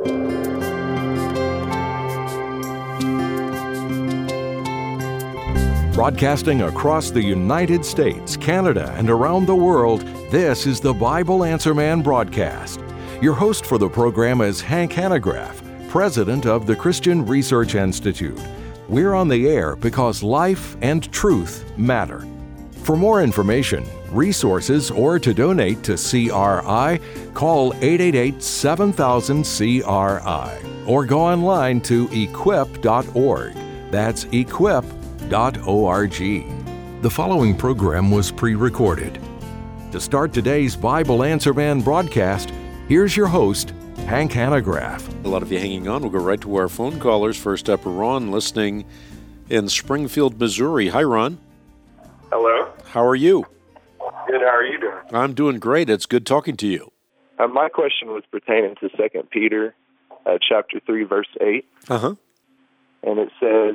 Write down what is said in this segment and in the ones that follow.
Broadcasting across the United States, Canada, and around the world, this is the Bible Answer Man broadcast. Your host for the program is Hank Hanegraaff, president of the Christian Research Institute. We're on the air because life and truth matter. For more information, resources, or to donate to CRI, call 888-7000-CRI or go online to equip.org. That's equip.org. The following program was pre-recorded. To start today's Bible Answer Man broadcast, here's your host, Hank Hanegraaff. A lot of you hanging on. We'll go right to our phone callers. First up, Ron, listening in Springfield, Missouri. Hi, Ron. Hello. How are you? Good. How are you doing? I'm doing great. It's good talking to you. My question was pertaining to 2 Peter chapter 3, verse 8. Uh-huh. And it says,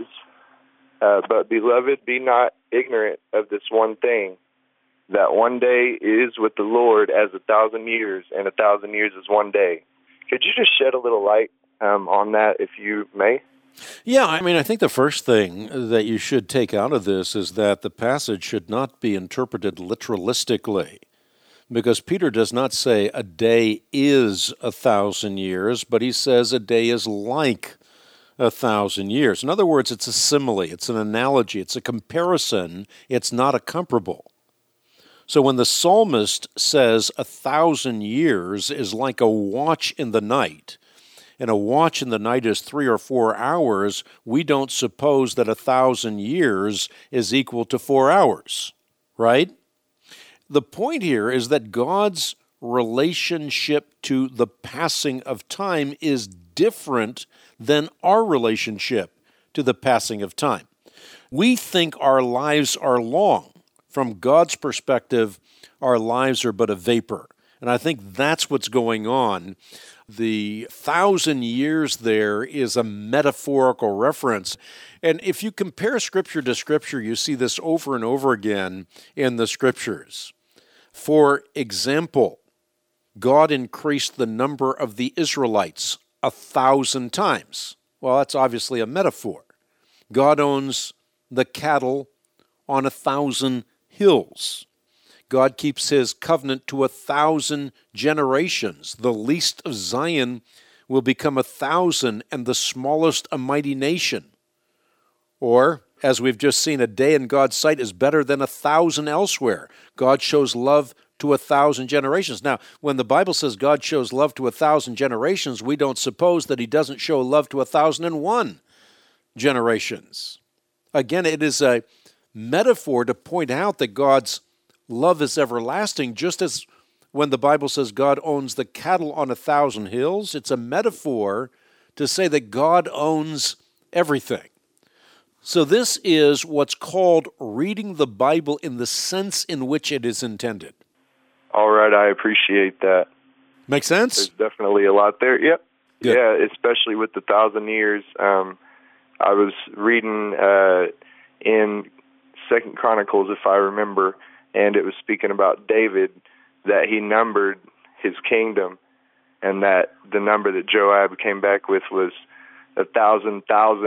but beloved, be not ignorant of this one thing, that one day is with the Lord as 1,000 years, and 1,000 years is one day. Could you just shed a little light on that, if you may? Yeah, I think the first thing that you should take out of this is that the passage should not be interpreted literalistically, because Peter does not say a day is 1,000 years, but he says a day is like 1,000 years. In other words, it's a simile, it's an analogy, it's a comparison, it's not a comparable. So when the psalmist says 1,000 years is like a watch in the night, and a watch in the night is 3 or 4 hours, we don't suppose that 1,000 years is equal to 4 hours, right? The point here is that God's relationship to the passing of time is different than our relationship to the passing of time. We think our lives are long. From God's perspective, our lives are but a vapor. And I think that's what's going on. The 1,000 years there is a metaphorical reference. And if you compare Scripture to Scripture, you see this over and over again in the Scriptures. For example, God increased the number of the Israelites 1,000 times. Well, that's obviously a metaphor. God owns the cattle on 1,000 hills. God keeps his covenant to 1,000 generations. The least of Zion will become 1,000, and the smallest a mighty nation. Or, as we've just seen, a day in God's sight is better than 1,000 elsewhere. God shows love to 1,000 generations. Now, when the Bible says God shows love to 1,000 generations, we don't suppose that he doesn't show love to 1,001 generations. Again, it is a metaphor to point out that God's love is everlasting, just as when the Bible says God owns the cattle on 1,000 hills. It's a metaphor to say that God owns everything. So this is what's called reading the Bible in the sense in which it is intended. All right, I appreciate that. Make sense? There's definitely a lot there. Yep. Good. Yeah, especially with the 1,000 years. I was reading in 2 Chronicles, if I remember, and it was speaking about David, that he numbered his kingdom, and that the number that Joab came back with was 1,000,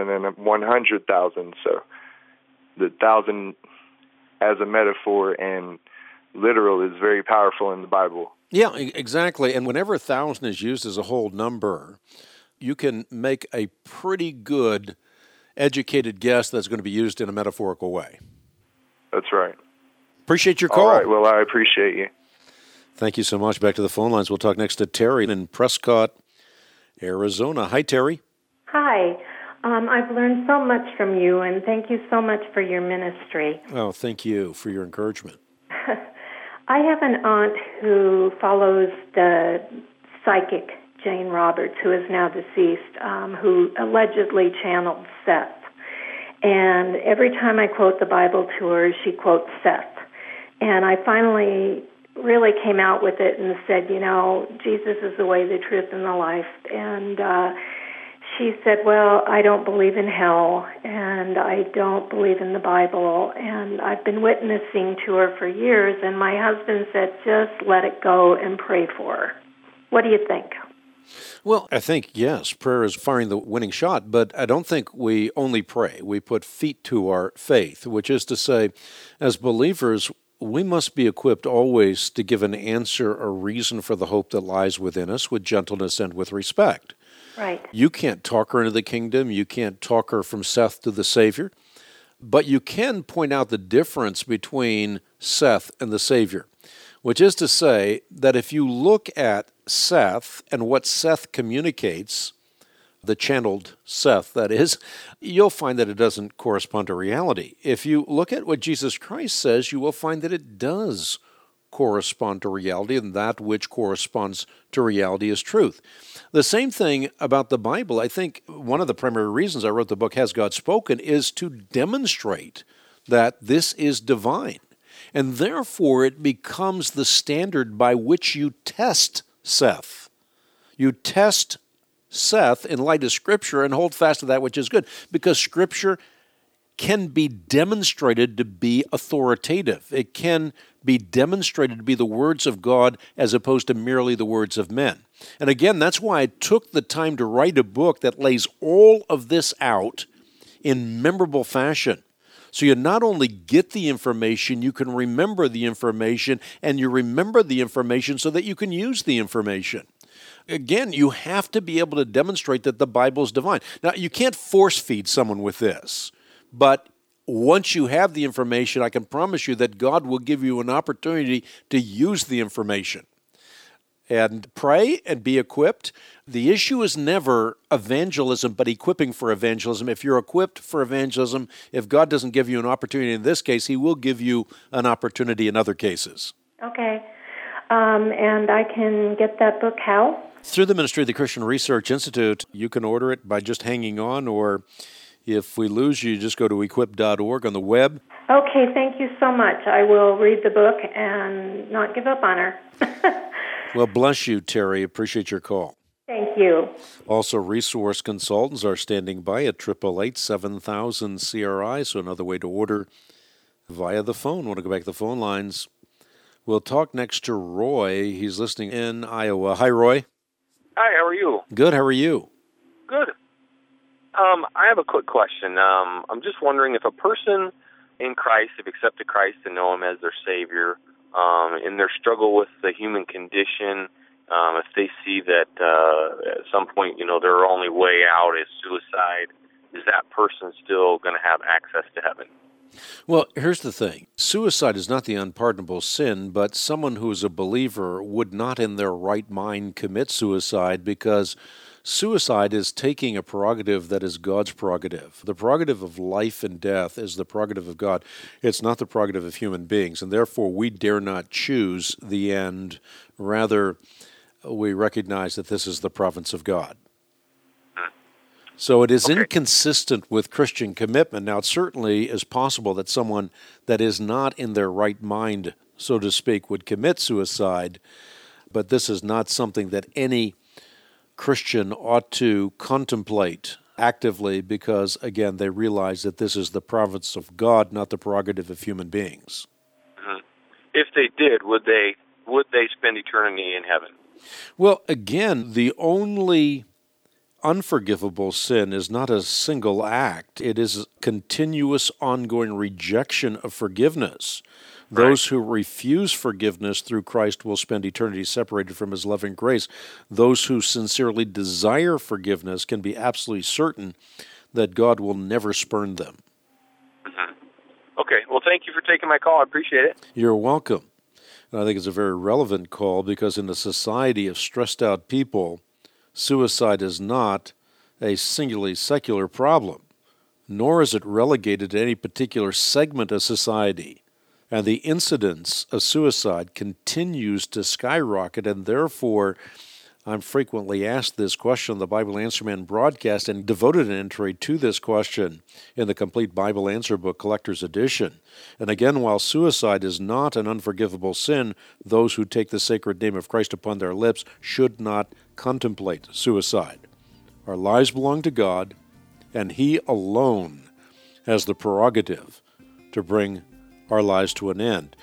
100,000. So the 1,000 as a metaphor and literal is very powerful in the Bible. Yeah, exactly. And whenever 1,000 is used as a whole number, you can make a pretty good educated guess that's going to be used in a metaphorical way. That's right. Appreciate your call. All right, well, I appreciate you. Thank you so much. Back to the phone lines. We'll talk next to Terry in Prescott, Arizona. Hi, Terry. Hi. I've learned so much from you, and thank you so much for your ministry. Oh, thank you for your encouragement. I have an aunt who follows the psychic Jane Roberts, who is now deceased, who allegedly channeled Seth. And every time I quote the Bible to her, she quotes Seth. And I finally really came out with it and said, you know, Jesus is the way, the truth, and the life. And she said, well, I don't believe in hell, and I don't believe in the Bible, and I've been witnessing to her for years, and my husband said, just let it go and pray for her. What do you think? Well, I think, yes, prayer is firing the winning shot, but I don't think we only pray. We put feet to our faith, which is to say, as believers, we must be equipped always to give an answer or reason for the hope that lies within us with gentleness and with respect. Right. You can't talk her into the kingdom. You can't talk her from Seth to the Savior. But you can point out the difference between Seth and the Savior, which is to say that if you look at Seth and what Seth communicates, the channeled Seth, that is, you'll find that it doesn't correspond to reality. If you look at what Jesus Christ says, you will find that it does correspond to reality, and that which corresponds to reality is truth. The same thing about the Bible. I think one of the primary reasons I wrote the book, Has God Spoken?, is to demonstrate that this is divine. And therefore, it becomes the standard by which you test Seth. You test Seth in light of Scripture and hold fast to that which is good, because Scripture can be demonstrated to be authoritative. It can be demonstrated to be the words of God as opposed to merely the words of men. And again, that's why I took the time to write a book that lays all of this out in memorable fashion. So you not only get the information, you can remember the information, and you remember the information so that you can use the information. Again, you have to be able to demonstrate that the Bible is divine. Now, you can't force feed someone with this, but once you have the information, I can promise you that God will give you an opportunity to use the information. And pray and be equipped. The issue is never evangelism, but equipping for evangelism. If you're equipped for evangelism, if God doesn't give you an opportunity in this case, He will give you an opportunity in other cases. Okay. And I can get that book how? Through the ministry of the Christian Research Institute. You can order it by just hanging on, or if we lose you, just go to equip.org on the web. Okay, thank you so much. I will read the book and not give up on her. Well, bless you, Terry. Appreciate your call. Thank you. Also, resource consultants are standing by at 888-7000-CRI, so another way to order via the phone. Want to go back to the phone lines? We'll talk next to Roy. He's listening in Iowa. Hi, Roy. Hi, how are you? Good, how are you? Good. I have a quick question. I'm just wondering if a person in Christ have accepted Christ and know Him as their Savior, in their struggle with the human condition, if they see that at some point, their only way out is suicide, is that person still going to have access to heaven? Well, here's the thing. Suicide is not the unpardonable sin, but someone who is a believer would not in their right mind commit suicide, because suicide is taking a prerogative that is God's prerogative. The prerogative of life and death is the prerogative of God. It's not the prerogative of human beings, and therefore we dare not choose the end. Rather, we recognize that this is the province of God. So it is inconsistent with Christian commitment. Now, it certainly is possible that someone that is not in their right mind, so to speak, would commit suicide, but this is not something that any Christian ought to contemplate actively, because, again, they realize that this is the province of God, not the prerogative of human beings. Mm-hmm. If they did, would they spend eternity in heaven? Well, again, the only unforgivable sin is not a single act. It is a continuous, ongoing rejection of forgiveness. Right. Those who refuse forgiveness through Christ will spend eternity separated from His loving grace. Those who sincerely desire forgiveness can be absolutely certain that God will never spurn them. Mm-hmm. Okay. Well, thank you for taking my call. I appreciate it. You're welcome. And I think it's a very relevant call, because in a society of stressed out people, suicide is not a singularly secular problem, nor is it relegated to any particular segment of society. And the incidence of suicide continues to skyrocket, and therefore I'm frequently asked this question on the Bible Answer Man broadcast, and devoted an entry to this question in the Complete Bible Answer Book Collector's Edition. And again, while suicide is not an unforgivable sin, those who take the sacred name of Christ upon their lips should not contemplate suicide. Our lives belong to God, and He alone has the prerogative to bring our lives to an end.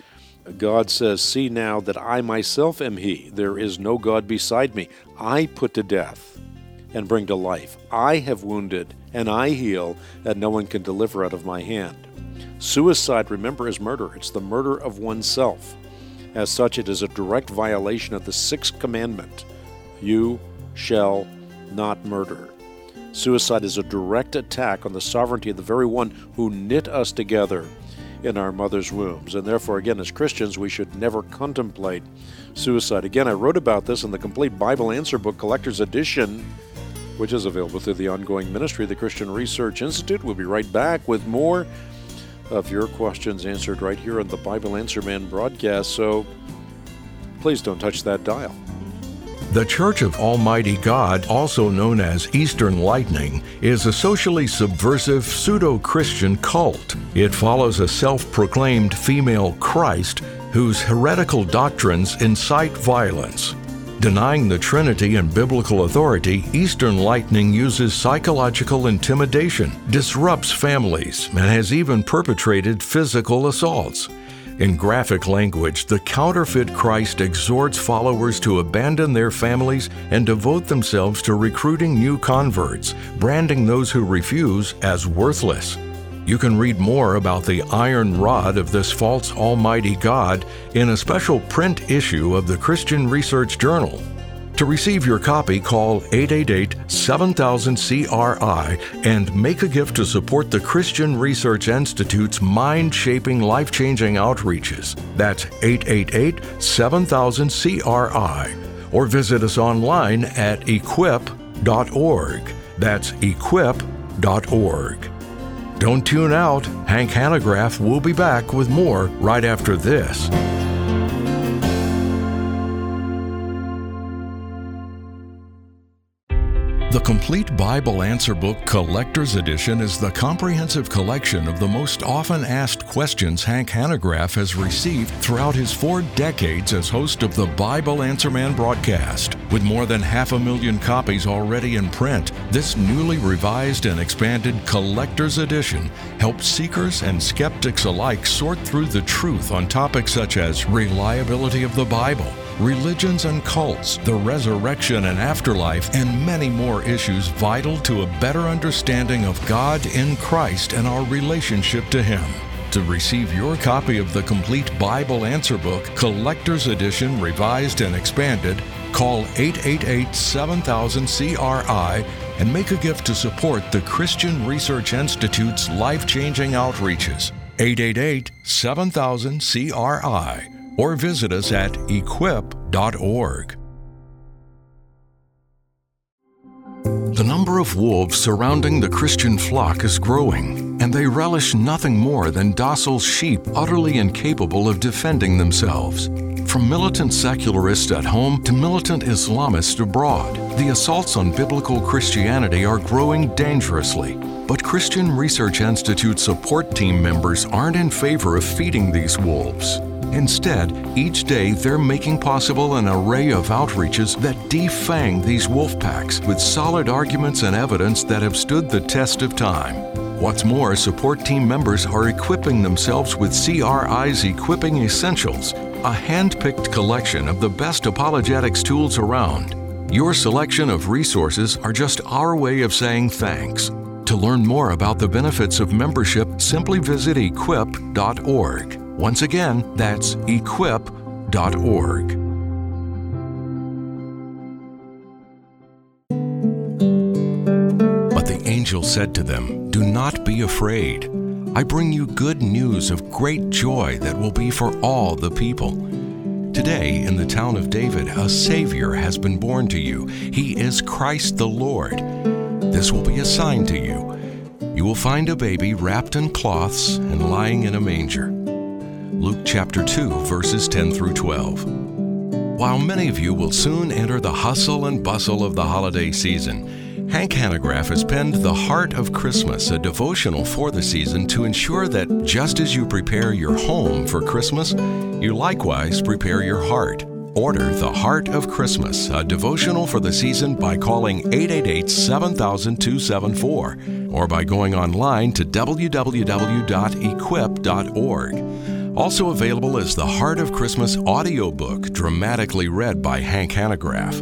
God says, "See now that I myself am He. There is no God beside me. I put to death and bring to life. I have wounded and I heal, and no one can deliver out of my hand." Suicide, remember, is murder. It's the murder of oneself. As such, it is a direct violation of the 6th commandment. You shall not murder. Suicide is a direct attack on the sovereignty of the very one who knit us together in our mother's wombs. And therefore, again, as Christians, we should never contemplate suicide. Again, I wrote about this in the Complete Bible Answer Book Collector's Edition, which is available through the ongoing ministry of the Christian Research Institute. We'll be right back with more of your questions answered right here on the Bible Answer Man broadcast. So please don't touch that dial. The Church of Almighty God, also known as Eastern Lightning, is a socially subversive pseudo-Christian cult. It follows a self-proclaimed female Christ whose heretical doctrines incite violence. Denying the Trinity and biblical authority, Eastern Lightning uses psychological intimidation, disrupts families, and has even perpetrated physical assaults. In graphic language, the counterfeit Christ exhorts followers to abandon their families and devote themselves to recruiting new converts, branding those who refuse as worthless. You can read more about the iron rod of this false almighty God in a special print issue of the Christian Research Journal. To receive your copy, call 888-7000-CRI and make a gift to support the Christian Research Institute's mind-shaping, life-changing outreaches. That's 888-7000-CRI. Or visit us online at equip.org. That's equip.org. Don't tune out. Hank Hanegraaff will be back with more right after this. The Complete Bible Answer Book Collector's Edition is the comprehensive collection of the most often asked questions Hank Hanegraaff has received throughout his 4 decades as host of the Bible Answer Man broadcast. With more than 500,000 copies already in print, this newly revised and expanded Collector's Edition helps seekers and skeptics alike sort through the truth on topics such as reliability of the Bible, religions and cults, the resurrection and afterlife, and many more issues vital to a better understanding of God in Christ and our relationship to Him. To receive your copy of the Complete Bible Answer Book, Collector's Edition, Revised and Expanded, call 888-7000-CRI and make a gift to support the Christian Research Institute's life-changing outreaches. 888-7000-CRI. Or visit us at equip.org. The number of wolves surrounding the Christian flock is growing, and they relish nothing more than docile sheep utterly incapable of defending themselves. From militant secularists at home to militant Islamists abroad, the assaults on biblical Christianity are growing dangerously. But Christian Research Institute support team members aren't in favor of feeding these wolves. Instead, each day they're making possible an array of outreaches that defang these wolf packs with solid arguments and evidence that have stood the test of time. What's more, support team members are equipping themselves with CRI's Equipping Essentials, a hand-picked collection of the best apologetics tools around. Your selection of resources are just our way of saying thanks. To learn more about the benefits of membership, simply visit equip.org. Once again, that's equip.org. But the angel said to them, "Do not be afraid. I bring you good news of great joy that will be for all the people. Today, in the town of David, a Savior has been born to you. He is Christ the Lord. This will be a sign to you. You will find a baby wrapped in cloths and lying in a manger." Luke chapter 2, verses 10 through 12. While many of you will soon enter the hustle and bustle of the holiday season, Hank Hanegraaff has penned The Heart of Christmas, a devotional for the season to ensure that just as you prepare your home for Christmas, you likewise prepare your heart. Order The Heart of Christmas, a devotional for the season, by calling 888-7000-274 or by going online to www.equip.org. Also available is the Heart of Christmas audiobook, dramatically read by Hank Hanegraaff.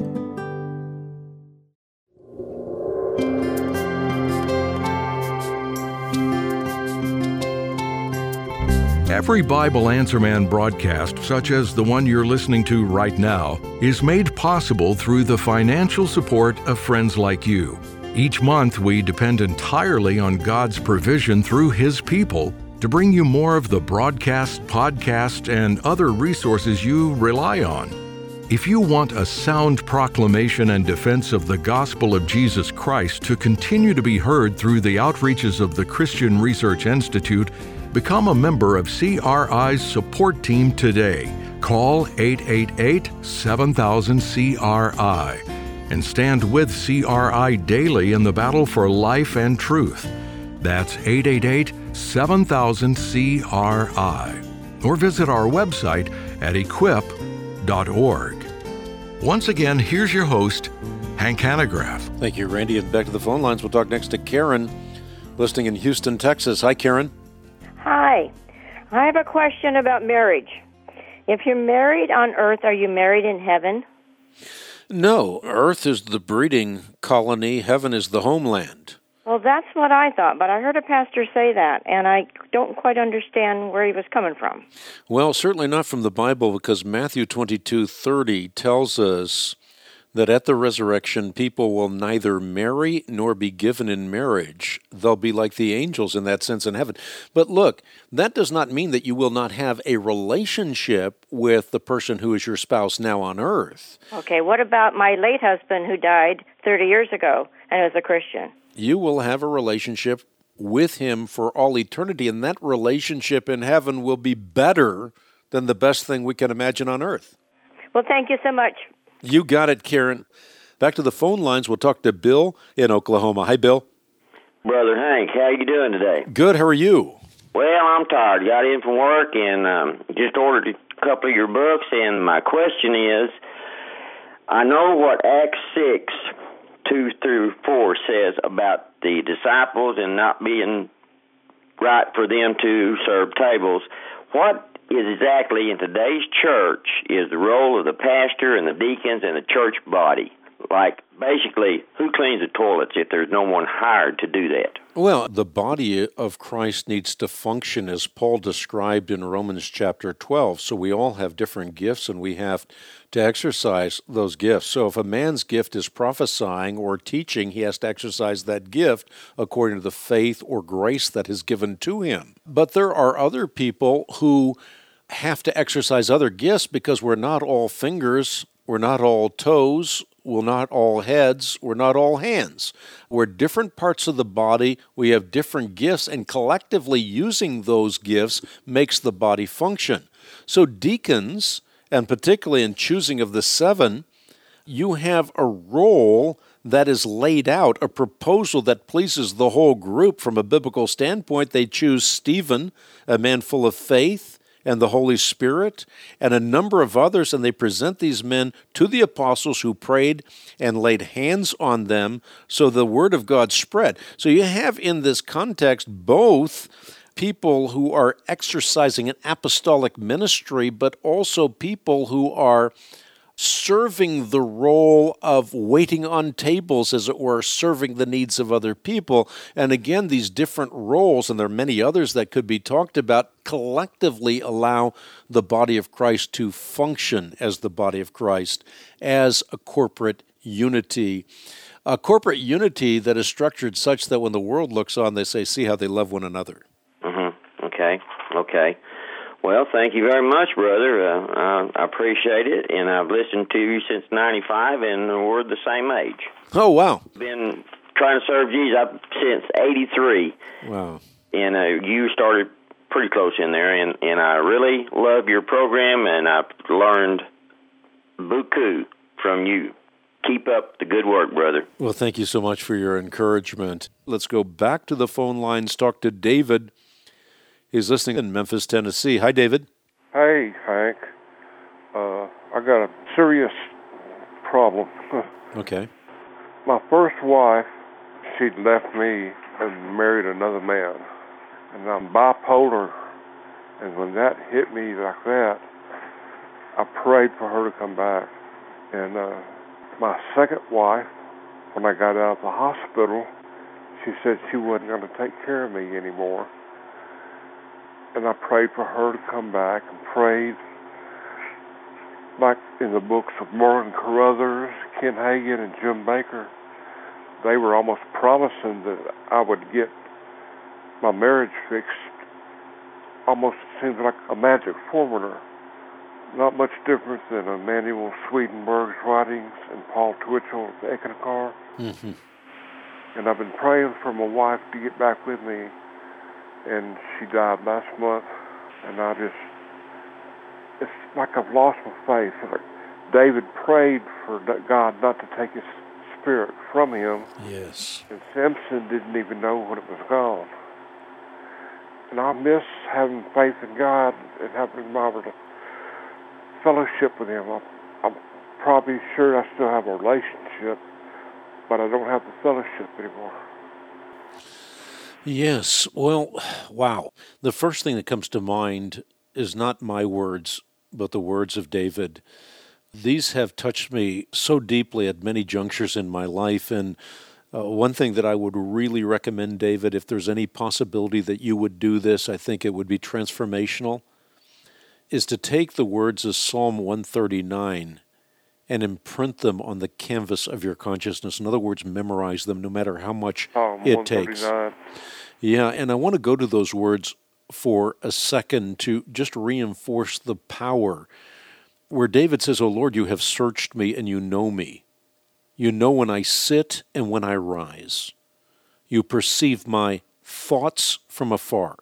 Every Bible Answer Man broadcast, such as the one you're listening to right now, is made possible through the financial support of friends like you. Each month, we depend entirely on God's provision through His people to bring you more of the broadcast, podcast, and other resources you rely on. If you want a sound proclamation and defense of the gospel of Jesus Christ to continue to be heard through the outreaches of the Christian Research Institute, become a member of CRI's support team today. Call 888-7000-CRI and stand with CRI daily in the battle for life and truth. That's 888-7000-CRI. Or visit our website at equip.org. Once again, here's your host, Hank Hanegraaff. Thank you, Randy. And back to the phone lines. We'll talk next to Karen, listening in Houston, Texas. Hi, Karen. Hi. I have a question about marriage. If you're married on earth, are you married in heaven? No, earth is the breeding colony. Heaven is the homeland. Well, that's what I thought, but I heard a pastor say that, and I don't quite understand where he was coming from. Well, certainly not from the Bible, because Matthew 22:30 tells us that at the resurrection, people will neither marry nor be given in marriage. They'll be like the angels in that sense in heaven. But look, that does not mean that you will not have a relationship with the person who is your spouse now on earth. Okay, what about my late husband who died 30 years ago and was a Christian? You will have a relationship with him for all eternity, and that relationship in heaven will be better than the best thing we can imagine on earth. Well, thank you so much. You got it, Karen. Back to the phone lines. We'll talk to Bill in Oklahoma. Hi, Bill. Brother Hank, how you doing today? Good. How are you? Well, I'm tired. Got in from work and just ordered a couple of your books. And my question is, I know what Acts 6:2-4 says about the disciples and not being right for them to serve tables. What is exactly in today's church is the role of the pastor and the deacons and the church body? Like, basically, who cleans the toilets if there's no one hired to do that? Well, the body of Christ needs to function as Paul described in Romans chapter 12. So we all have different gifts, and we have to exercise those gifts. So if a man's gift is prophesying or teaching, he has to exercise that gift according to the faith or grace that is given to him. But there are other people who have to exercise other gifts because we're not all fingers, we're not all toes, we're not all heads, we're not all hands. We're different parts of the body, we have different gifts, and collectively using those gifts makes the body function. So deacons, and particularly in choosing of the 7, you have a role that is laid out, a proposal that pleases the whole group from a biblical standpoint. They choose Stephen, a man full of faith and the Holy Spirit, and a number of others, and they present these men to the apostles who prayed and laid hands on them, so the word of God spread. So you have in this context both people who are exercising an apostolic ministry, but also people who are serving the role of waiting on tables, as it were, serving the needs of other people. And again, these different roles, and there are many others that could be talked about, collectively allow the body of Christ to function as the body of Christ, as a corporate unity. A corporate unity that is structured such that when the world looks on, they say, see how they love one another. Mm-hmm. Okay. Well, thank you very much, brother. I appreciate it, and I've listened to you since 95, and we're the same age. Oh, wow. Been trying to serve Jesus since 83. Wow. And you started pretty close in there, and I really love your program, and I've learned beaucoup from you. Keep up the good work, brother. Well, thank you so much for your encouragement. Let's go back to the phone lines, talk to David. He's listening in Memphis, Tennessee. Hi, David. Hey, Hank. I got a serious problem. Okay. My first wife, she'd left me and married another man. And I'm bipolar, And when that hit me like that, I prayed for her to come back. And my second wife, when I got out of the hospital, she said she wasn't going to take care of me anymore. And I prayed for her to come back and prayed, like in the books of Merlin Carruthers, Ken Hagin, and Jim Baker. They were almost promising that I would get my marriage fixed. Almost seems like a magic formula. Not much different than Emanuel Swedenborg's writings and Paul Twitchell at the Eckankar. Mm-hmm. And I've been praying for my wife to get back with me, and she died last month. And it's like I've lost my faith. Like David prayed for God not to take his spirit from him. Yes. And Samson didn't even know when it was gone. And I miss having faith in God and having my fellowship with him. I'm probably sure I still have a relationship, but I don't have the fellowship anymore. Yes. Well, wow. The first thing that comes to mind is not my words, but the words of David. These have touched me so deeply at many junctures in my life. And one thing that I would really recommend, David, if there's any possibility that you would do this, I think it would be transformational, is to take the words of Psalm 139 and imprint them on the canvas of your consciousness. In other words, memorize them no matter how much it takes. Yeah, and I want to go to those words for a second to just reinforce the power where David says, "O Lord, you have searched me and you know me. You know when I sit and when I rise. You perceive my thoughts from afar.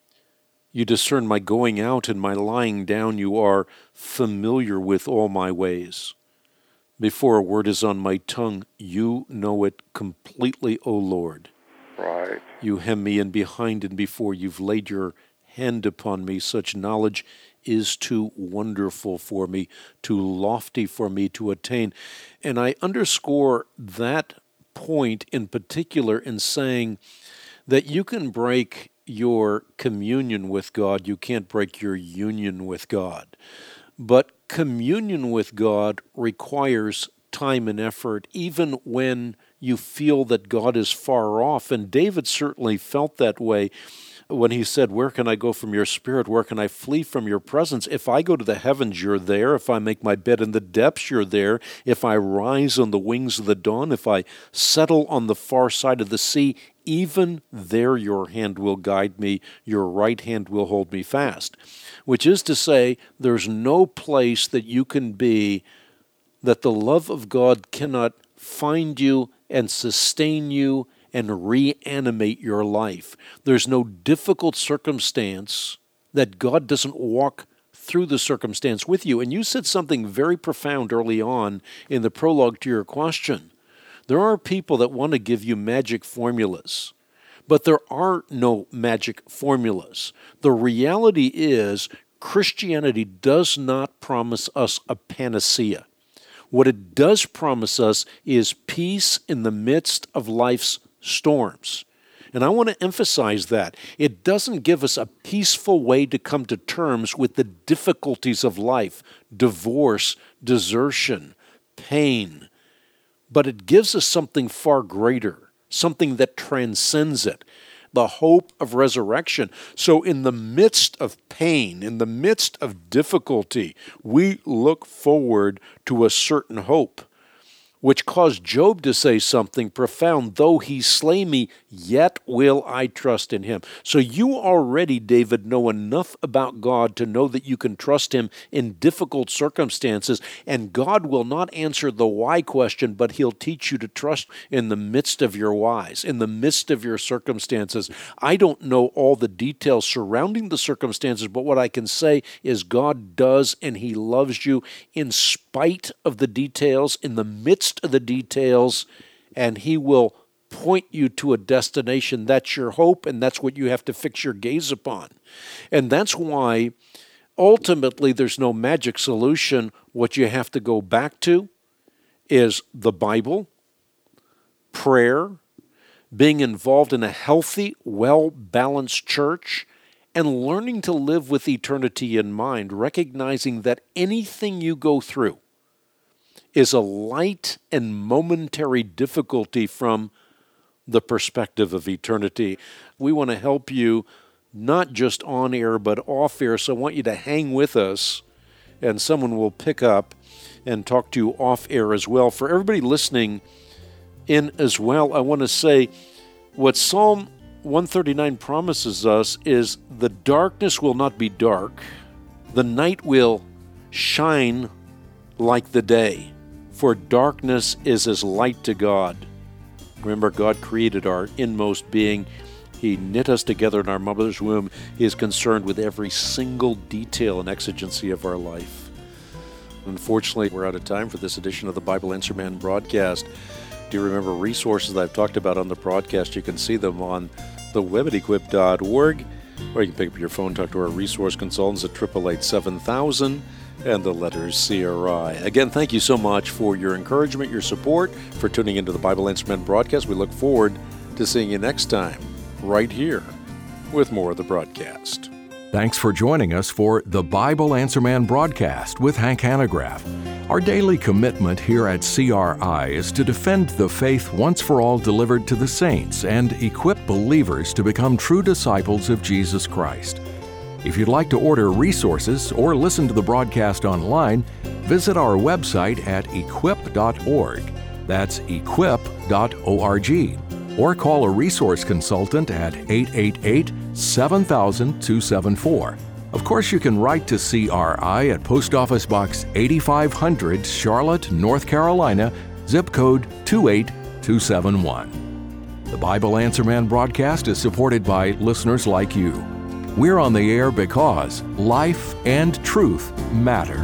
You discern my going out and my lying down. You are familiar with all my ways. Before a word is on my tongue, you know it completely, O Lord. Right. You hem me in behind and before. You've laid your hand upon me. Such knowledge is too wonderful for me, too lofty for me to attain." And I underscore that point in particular in saying that you can break your communion with God, you can't break your union with God. But communion with God requires time and effort, even when you feel that God is far off. And David certainly felt that way when he said, "Where can I go from your spirit? Where can I flee from your presence? If I go to the heavens, you're there. If I make my bed in the depths, you're there. If I rise on the wings of the dawn, if I settle on the far side of the sea, even there your hand will guide me, your right hand will hold me fast." Which is to say, there's no place that you can be that the love of God cannot find you and sustain you and reanimate your life. There's no difficult circumstance that God doesn't walk through the circumstance with you. And you said something very profound early on in the prologue to your question. There are people that want to give you magic formulas, but there are no magic formulas. The reality is Christianity does not promise us a panacea. What it does promise us is peace in the midst of life's storms. And I want to emphasize that. It doesn't give us a peaceful way to come to terms with the difficulties of life, divorce, desertion, pain, but it gives us something far greater, something that transcends it, the hope of resurrection. So in the midst of pain, in the midst of difficulty, we look forward to a certain hope, which caused Job to say something profound. "Though he slay me, yet will I trust in him." So you already, David, know enough about God to know that you can trust him in difficult circumstances, and God will not answer the why question, but he'll teach you to trust in the midst of your whys, in the midst of your circumstances. I don't know all the details surrounding the circumstances, but what I can say is God does, and he loves you in spite of the details, in the midst of the details, and he will point you to a destination. That's your hope, and that's what you have to fix your gaze upon. And that's why ultimately there's no magic solution. What you have to go back to is the Bible, prayer, being involved in a healthy, well-balanced church, and learning to live with eternity in mind, recognizing that anything you go through is a light and momentary difficulty from the perspective of eternity. We want to help you not just on air, but off air, so I want you to hang with us, and someone will pick up and talk to you off air as well. For everybody listening in as well, I want to say what Psalm 139 promises us is the darkness will not be dark. The night will shine like the day, for darkness is as light to God. Remember, God created our inmost being. He knit us together in our mother's womb. He is concerned with every single detail and exigency of our life. Unfortunately, we're out of time for this edition of the Bible Answer Man broadcast. Do you remember resources that I've talked about on the broadcast? You can see them on the web at equip.org, or you can pick up your phone, talk to our resource consultants at 888-7000 and the letters CRI. Again, thank you so much for your encouragement, your support, for tuning into the Bible Answer Man broadcast. We look forward to seeing you next time, right here, with more of the broadcast. Thanks for joining us for the Bible Answer Man broadcast with Hank Hanegraaff. Our daily commitment here at CRI is to defend the faith once for all delivered to the saints and equip believers to become true disciples of Jesus Christ. If you'd like to order resources or listen to the broadcast online, visit our website at equip.org. That's equip.org. Or call a resource consultant at 888-7000-274. Of course, you can write to CRI at Post Office Box 8500, Charlotte, North Carolina, zip code 28271. The Bible Answer Man broadcast is supported by listeners like you. We're on the air because life and truth matter.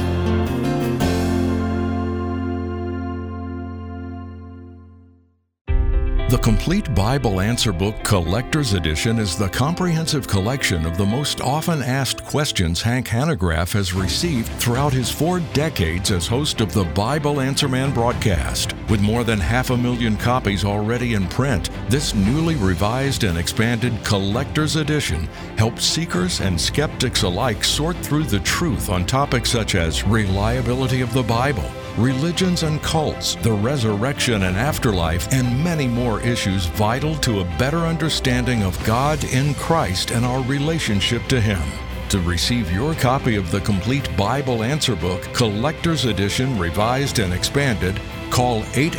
The Complete Bible Answer Book Collector's Edition is the comprehensive collection of the most often asked questions Hank Hanegraaff has received throughout his 4 decades as host of the Bible Answer Man broadcast. With more than 500,000 copies already in print, this newly revised and expanded Collector's Edition helps seekers and skeptics alike sort through the truth on topics such as reliability of the Bible, religions and cults, the resurrection and afterlife, and many more issues vital to a better understanding of God in Christ and our relationship to Him. To receive your copy of the Complete Bible Answer Book, Collector's Edition, Revised and Expanded, call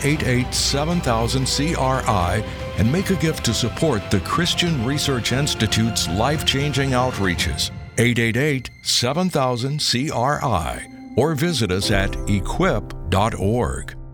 888-7000-CRI and make a gift to support the Christian Research Institute's life-changing outreaches. 888-7000-CRI. Or visit us at equip.org.